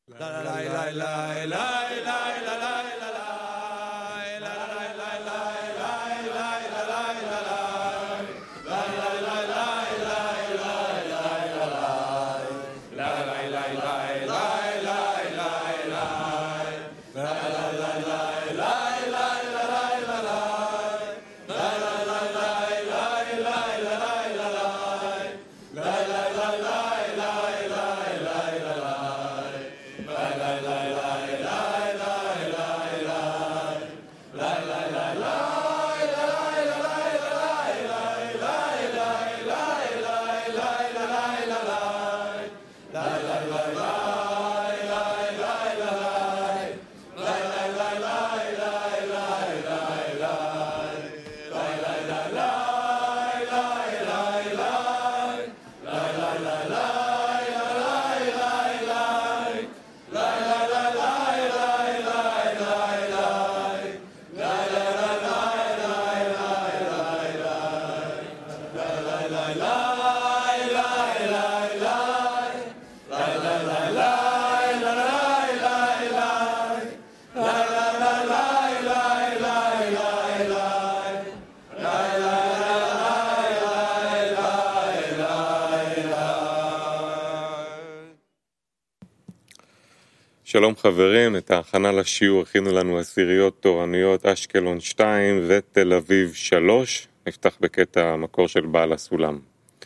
שלום חברים, את ההכנה לשיעור הכינו לנו עשיריות תורניות אשקלון 2 ותל אביב 3. נפתח בקטע המקור של בעל הסולם.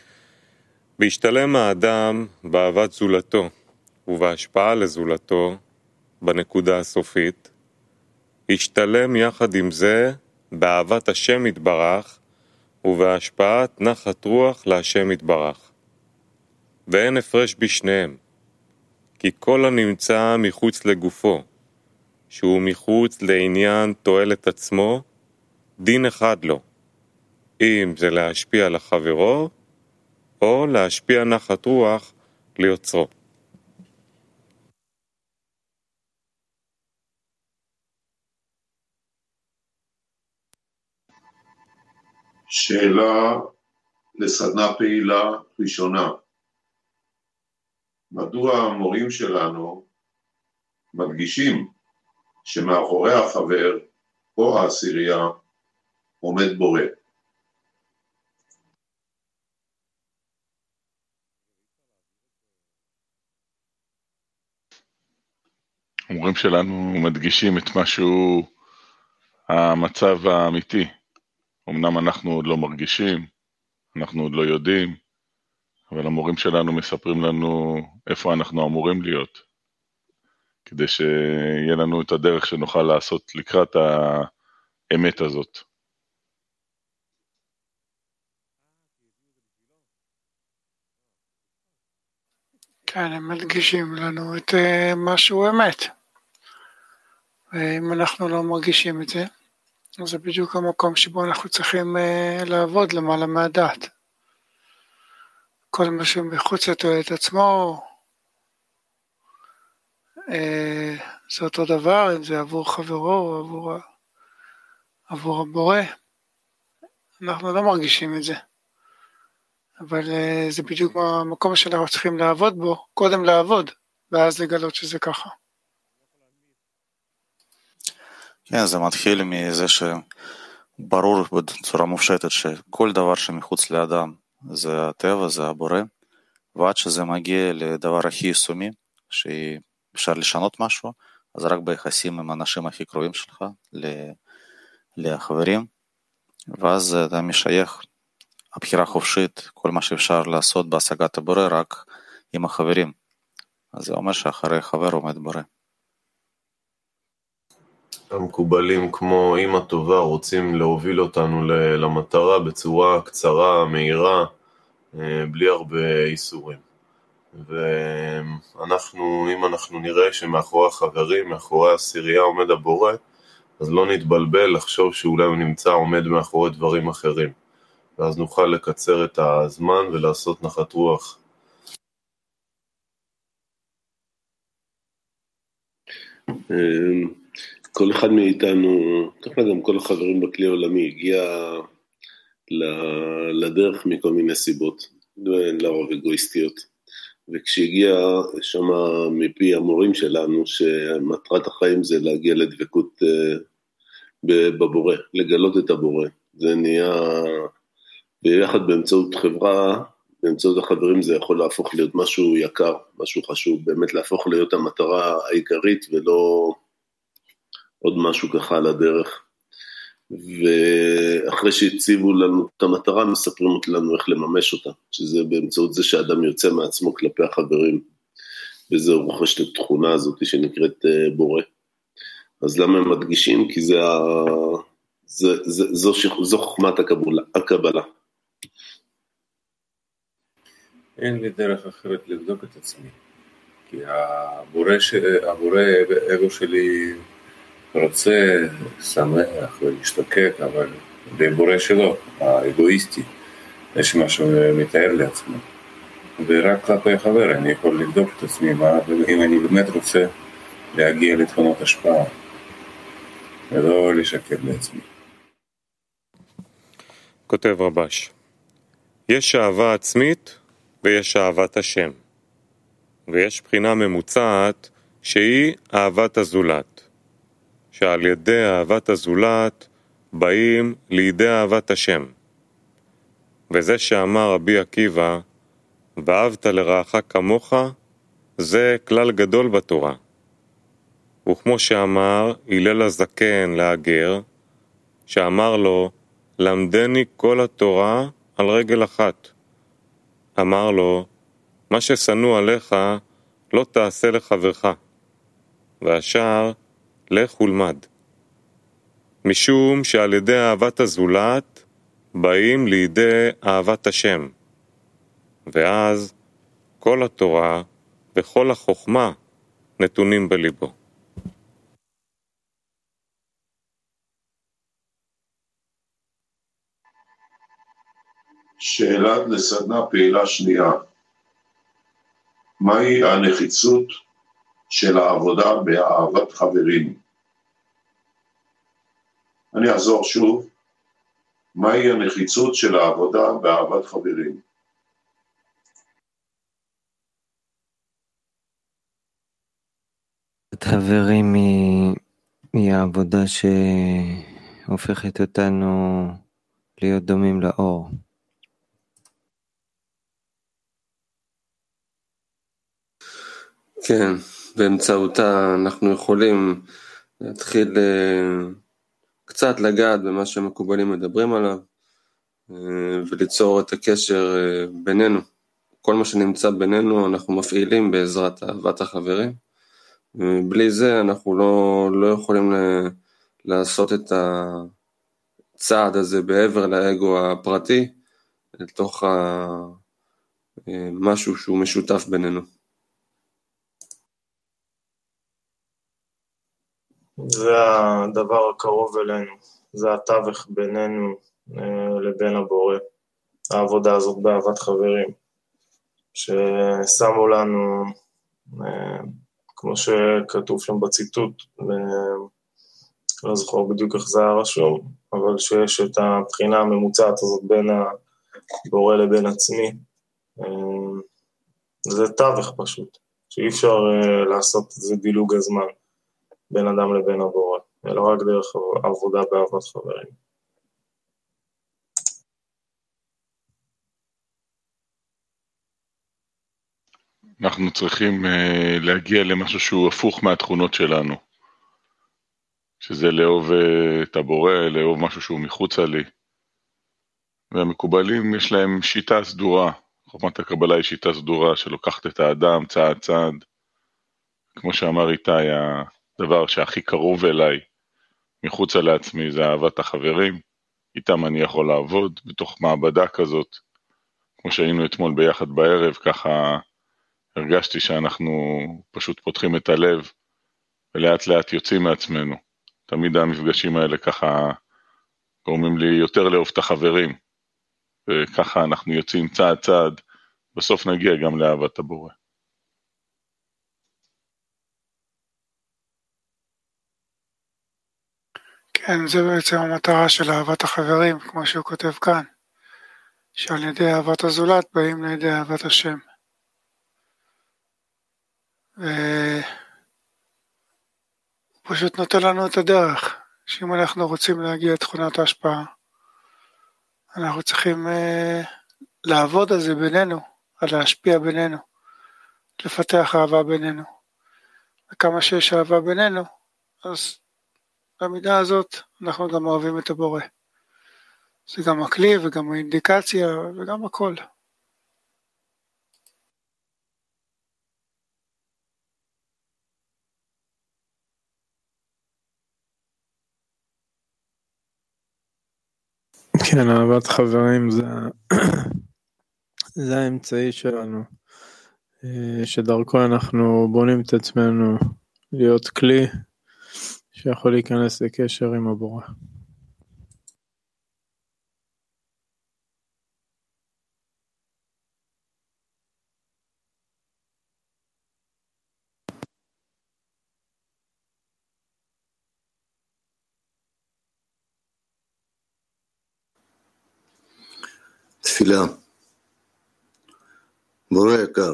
בהשתלם האדם באהבת זולתו ובהשפעה לזולתו בנקודה הסופית, השתלם יחד עם זה באהבת השם יתברך ובהשפעת נחת רוח להשם יתברך. ואין הפרש בשניהם, כי כל הנמצא מחוץ לגופו, שהוא מחוץ לעניין תועלת עצמו, דין אחד לו, אם זה להשפיע לחברו, או להשפיע נחת רוח ליוצרו. שאלה לסדנה פעילה ראשונה. מדוע המורים שלנו מדגישים שמאחורי החבר או העשירייה עומד בורא? המורים שלנו מדגישים את משהו, המצב האמיתי. אמנם אנחנו עוד לא מרגישים, אנחנו עוד לא יודעים, אבל המורים שלנו מספרים לנו איפה אנחנו אמורים להיות, כדי שיהיה לנו את הדרך שנוכל לעשות לקראת האמת הזאת. כן, הם מדגישים לנו את משהו אמת. ואם אנחנו לא מרגישים את זה, אז זה בדיוק המקום שבו אנחנו צריכים לעבוד למעלה מהדעת. כל מה שמחוץ לתועלת עצמו, זה אותו דבר, אם זה עבור חברו או עבור הבורא. אנחנו לא מרגישים את זה. אבל זה בדיוק המקום שאנחנו צריכים לעבוד בו, קודם לעבוד, ואז לגלות שזה ככה. כן, זה מתחיל מזה שברור בצורה מופשטת שכל דבר שמחוץ לאדם זה הטבע, זה הבורא, ועד שזה מגיע לדבר הכי יישומי, שאפשר לשנות משהו, אז רק ביחסים עם האנשים הכי קרובים שלך, לחברים, ואז אתה משייך הבחירה חופשית, כל מה שאפשר לעשות בהשגת הבורא רק עם החברים. אז זה אומר שאחרי חבר עומד בורא. המקובלים כמו אמא טובה רוצים להוביל אותנו למטרה בצורה קצרה, מהירה, בלי הרבה איסורים. ואנחנו, אם אנחנו נראה שמאחורי החברים, מאחורי העשירייה עומד הבורא, אז לא נתבלבל לחשוב שאולי הוא נמצא עומד מאחורי דברים אחרים. ואז נוכל לקצר את הזמן ולעשות נחת רוח. כל אחד מאיתנו, ככה גם כל החברים בכלי העולמי, הגיע לדרך מכל מיני סיבות, לרוב אגואיסטיות. וכשהגיע שם מפי המורים שלנו, שמטרת החיים זה להגיע לדבקות בבורא, לגלות את הבורא. זה נהיה, ביחד באמצעות חברה, באמצעות החברים זה יכול להפוך להיות משהו יקר, משהו חשוב, באמת להפוך להיות המטרה העיקרית ולא עוד משהו ככה על הדרך. ואחרי שהציבו לנו את המטרה, מספרים לנו איך לממש אותה, שזה באמצעות זה שהאדם יוצא מעצמו כלפי החברים, וזה רוכש את התכונה הזאת שנקראת בורא. אז למה הם מדגישים? כי זו חוכמת הקבלה. אין לי דרך אחרת לבדוק את עצמי, כי הבורא אגו שלי רוצה, שמח ולהשתוקק, אבל בבורא שלו, האגואיסטי, יש משהו מתאר לעצמו. ורק כלפי החבר אני יכול לבדוק את עצמי, אם אני באמת רוצה להגיע לתכונות השפעה, ולא לשקר לעצמי. כותב רבש, יש אהבה עצמית ויש אהבת השם, ויש בחינה ממוצעת שהיא אהבת הזולת, שעל ידי אהבת הזולת באים לידי אהבת השם. וזה שאמר רבי עקיבא, ואהבת לרעך כמוך, זה כלל גדול בתורה. וכמו שאמר הלל הזקן להגר, שאמר לו, למדני כל התורה על רגל אחת. אמר לו, מה ששנוא עליך לא תעשה לחברך, והשאר לך ולמד. משום שעל ידי אהבת הזולת באים לידי אהבת השם, ואז כל התורה וכל החוכמה נתונים בליבו. שאלה לסדנה פעילה שנייה. מהי הנחיצות של העבודה באהבת חברים? אני אחזור שוב. מהי הנחיצות של העבודה באהבת חברים? חברים היא העבודה שהופכת אותנו להיות דומים לאור. כן, באמצעותה אנחנו יכולים להתחיל קצת לגעת במה שהמקובלים מדברים עליו, וליצור את הקשר בינינו. כל מה שנמצא בינינו אנחנו מפעילים בעזרת אהבת החברים. בלי זה אנחנו לא יכולים לעשות את הצעד הזה בעבר לאגו הפרטי, לתוך משהו שהוא משותף בינינו. זה הדבר הקרוב אלינו, זה התווך בינינו לבין הבורא, העבודה הזאת באהבת חברים, ששמו לנו, כמו שכתוב שם בציטוט, לא זוכר בדיוק איך זה היה רשום, אבל שיש את הבחינה הממוצעת הזאת בין הבורא לבין עצמי, זה תווך פשוט, שאי אפשר לעשות את זה דילוג הזמן. בין אדם לבין הבורא, אלא רק דרך עבודה באהבת חברים. אנחנו צריכים להגיע למשהו שהוא הפוך מהתכונות שלנו, שזה לאהוב את הבורא, לאהוב משהו שהוא מחוצה לי. והמקובלים יש להם שיטה סדורה, חוכמת הקבלה היא שיטה סדורה שלוקחת את האדם צעד צעד, כמו שאמר איתי, הדבר שהכי קרוב אליי, מחוצה לעצמי, זה אהבת החברים, איתם אני יכול לעבוד, בתוך מעבדה כזאת, כמו שהיינו אתמול ביחד בערב, ככה הרגשתי שאנחנו פשוט פותחים את הלב, ולאט לאט יוצאים מעצמנו. תמיד המפגשים האלה ככה גורמים לי יותר לאהוב את החברים, וככה אנחנו יוצאים צעד צעד, בסוף נגיע גם לאהבת הבורא. כן, זה בעצם המטרה של אהבת החברים, כמו שהוא כותב כאן, שעל ידי אהבת הזולת באים לידי אהבת השם. פשוט נותן לנו את הדרך, שאם אנחנו רוצים להגיע לתכונת ההשפעה, אנחנו צריכים לעבוד על זה בינינו, על להשפיע בינינו, לפתח אהבה בינינו. וכמה שיש אהבה בינינו, אז במידה הזאת אנחנו גם אוהבים את הבורא. זה גם הכלי וגם האינדיקציה וגם הכל. כן, אהבת חברים זה האמצעי שלנו, שדרכו אנחנו בונים את עצמנו להיות כלי שיכול להיכנס לקשר עם הבורא. תפילה. בורא יקר,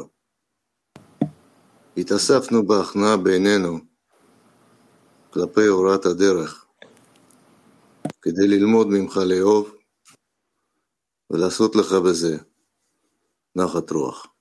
התאספנו בהכנעה בינינו כלפי הוראת הדרך, כדי ללמוד ממך לאהוב ולעשות לך בזה נחת רוח.